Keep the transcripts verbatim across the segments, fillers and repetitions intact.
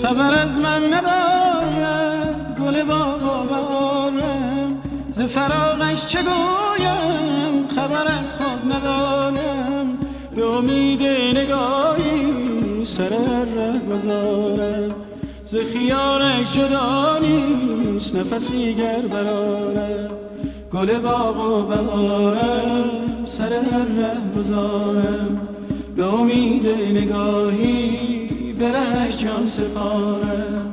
خبر از من ندارد گل باغ و بهارم، ز فراقش چه گویم خبر از خود ندارم. به امید نگاهی سر ره گذارم، ز خیالش جدا نیست نفسی گر برارم. گل باغ و بهارم سر ره گذارم، به امید نگاهی به رهش جان سپارم.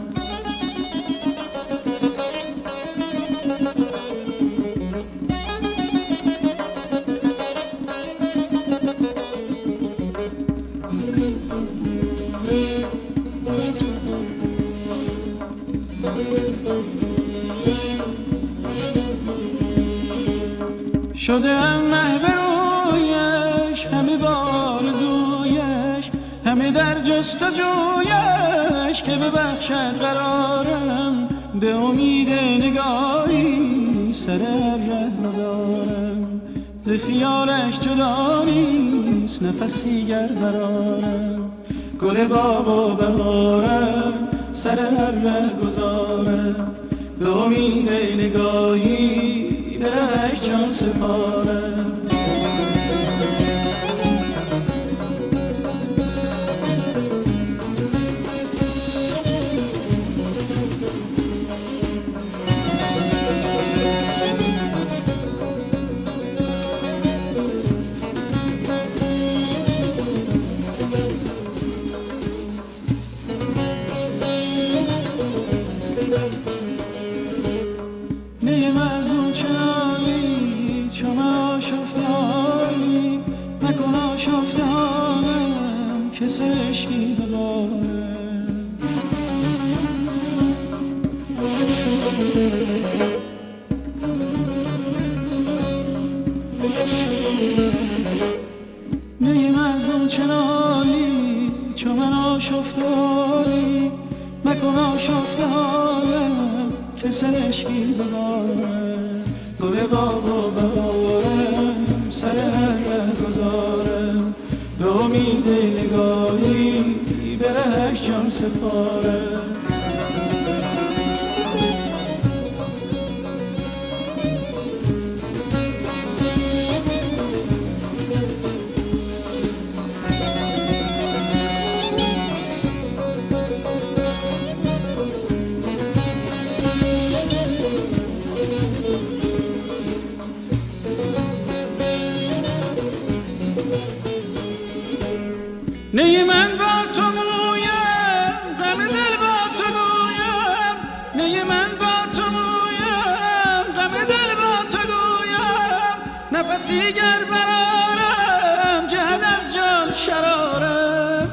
شده ام محو رویش، همه بارزویش، همه در جستجویش که ببخشد قرارم. به امید نگاهی سر ره نزارم، ز خیالش جدا نیست نفسی گر برارم. گل باغ و بهارم سر ره گذارم، به امید نگاهی به رهش جان سپارم. نیم از اون چنانی چو من آشفته حالی، نکن آشفته حالم که سر عشقی ببارم. نیم از اون چنانی چو من آشفته حالی، نکن آشفته حالم که سر عشقی ببارم. گل باغ و بهارم سر ره گذارم، به امید نگاهی به رهش جان سپارم. نی من با تو مویم، غم دل با تو گویم. نی من با تو مویم، غم دل با تو گویم. نفسی گر برارم جهد از جان شرارم.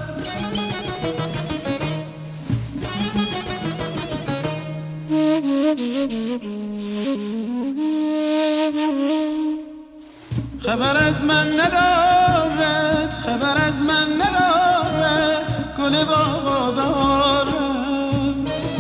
خبر از من ندارد، خبر از من ندارد گل باغ و بهارم.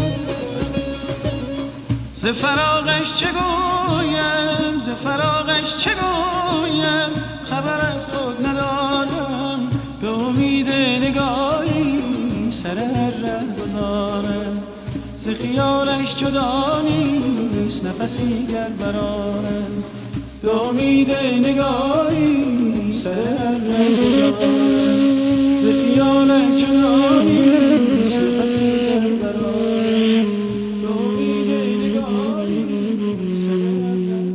ز فراقش چه گویم، ز فراقش چه گویم خبر از خود ندارم. به امید نگاهی سر ره گذارم، ز خیالش جدا نیست نفسی گر برارم. به امید نگاهی سر ره گذارم، ز خیالش جدا نیست نفسی گر برارم. به امید نگاهی سر ره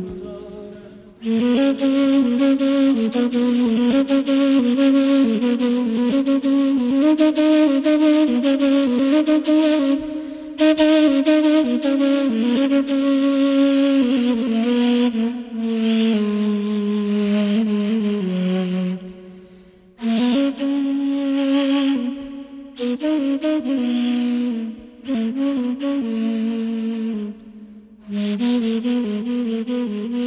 Thank you.